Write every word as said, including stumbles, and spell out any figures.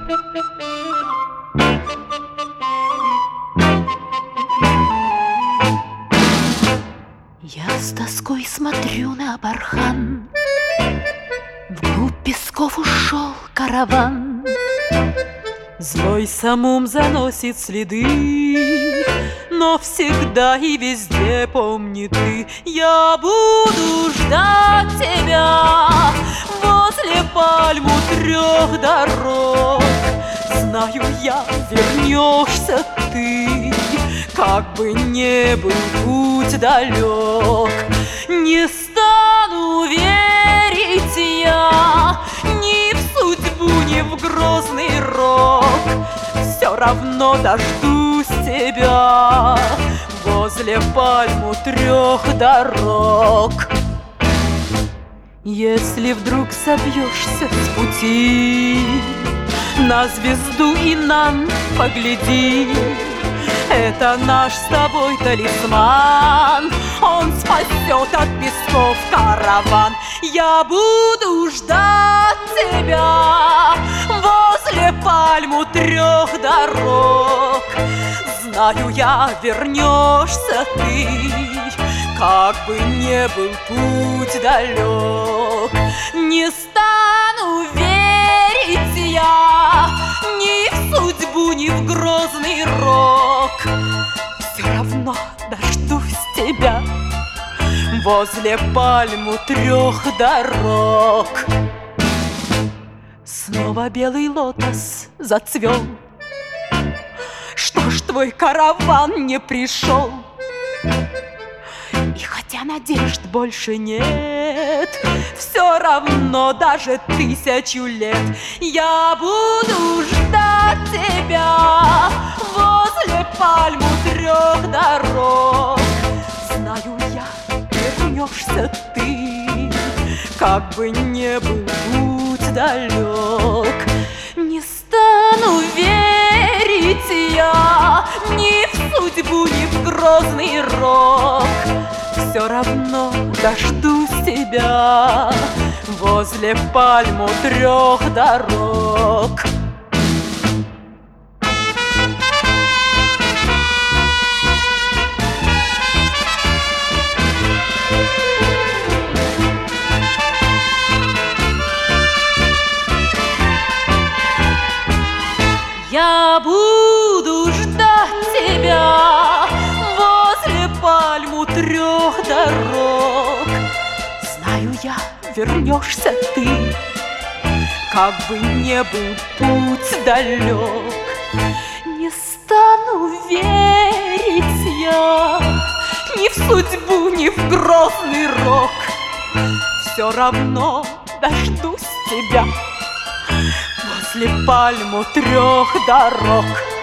Я с тоской смотрю на бархан, вглубь песков ушел караван. Злой самум заносит следы, но всегда и везде помни ты. Я буду ждать тебя возле пальму трех дорог. Знаю я, вернешься ты, как бы не был путь далек. Не стану верить я ни в судьбу, ни в грозный рок. Все равно дождусь тебя возле пальму трех дорог. Если вдруг собьешься с пути, на звезду Инан погляди. Это наш с тобой талисман, он спасет от песков караван. Я буду ждать тебя возле пальму трех дорог. Знаю я, вернешься ты, как бы не был путь далек. Не стану верить я ни в судьбу, ни в грозный рок. Все равно дождусь тебя возле пальму трех дорог. Снова белый лотос зацвел. Что ж твой караван не пришел? И хотя надежд больше нет, все равно даже тысячу лет я буду ждать тебя возле пальму трех дорог. Знаю я, вернешься ты, как бы не был путь далек. Не стану верить я ни в судьбу, ни в грозный рок. Все равно дождусь тебя возле пальму трех дорог. Я буду ждать тебя возле пальму трех дорог. Знаю я, вернешься ты, как бы не был путь далек. Не стану верить я ни в судьбу, ни в грозный рок. Все равно дождусь тебя возле пальму трех дорог.